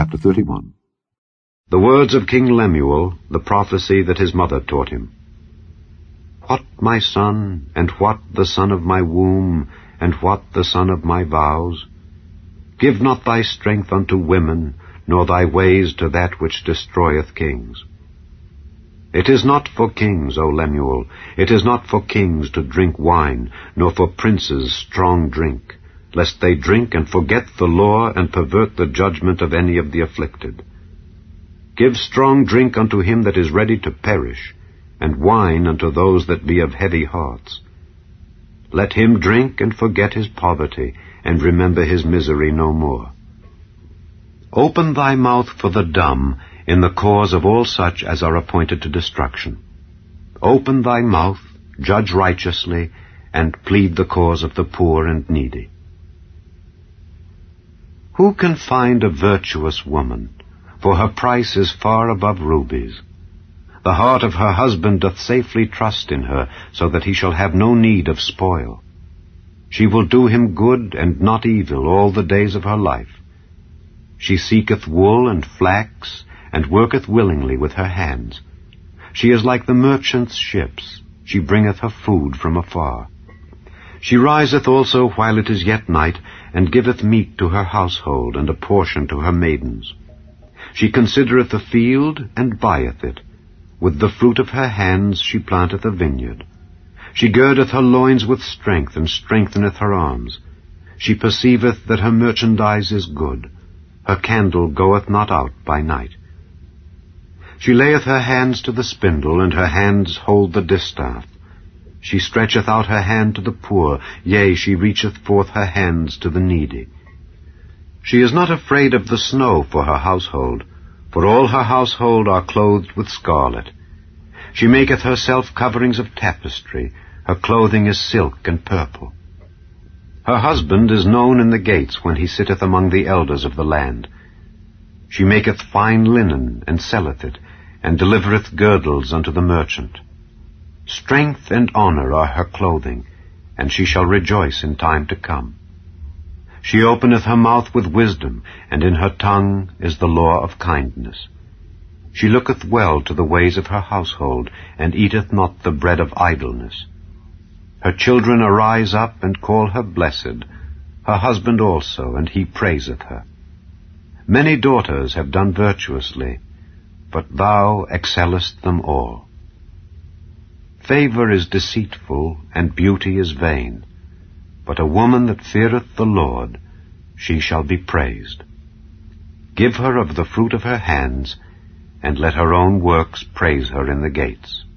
Chapter 31. The words of King Lemuel, the prophecy that his mother taught him. What, my son, and what the son of my womb, and what the son of my vows? Give not thy strength unto women, nor thy ways to that which destroyeth kings. It is not for kings, O Lemuel, it is not for kings to drink wine, nor for princes strong drink, lest they drink and forget the law and pervert the judgment of any of the afflicted. Give strong drink unto him that is ready to perish, and wine unto those that be of heavy hearts. Let him drink and forget his poverty, and remember his misery no more. Open thy mouth for the dumb in the cause of all such as are appointed to destruction. Open thy mouth, judge righteously, and plead the cause of the poor and needy. Who can find a virtuous woman? For her price is far above rubies. The heart of her husband doth safely trust in her, so that he shall have no need of spoil. She will do him good and not evil all the days of her life. She seeketh wool and flax, and worketh willingly with her hands. She is like the merchant's ships. She bringeth her food from afar. She riseth also while it is yet night, and giveth meat to her household, and a portion to her maidens. She considereth the field, and buyeth it. With the fruit of her hands she planteth a vineyard. She girdeth her loins with strength, and strengtheneth her arms. She perceiveth that her merchandise is good. Her candle goeth not out by night. She layeth her hands to the spindle, and her hands hold the distaff. She stretcheth out her hand to the poor, yea, she reacheth forth her hands to the needy. She is not afraid of the snow for her household, for all her household are clothed with scarlet. She maketh herself coverings of tapestry, her clothing is silk and purple. Her husband is known in the gates when he sitteth among the elders of the land. She maketh fine linen, and selleth it, and delivereth girdles unto the merchant. Strength and honor are her clothing, and she shall rejoice in time to come. She openeth her mouth with wisdom, and in her tongue is the law of kindness. She looketh well to the ways of her household, and eateth not the bread of idleness. Her children arise up and call her blessed, her husband also, and he praiseth her. Many daughters have done virtuously, but thou excellest them all. Favor is deceitful, and beauty is vain. But a woman that feareth the Lord, she shall be praised. Give her of the fruit of her hands, and let her own works praise her in the gates.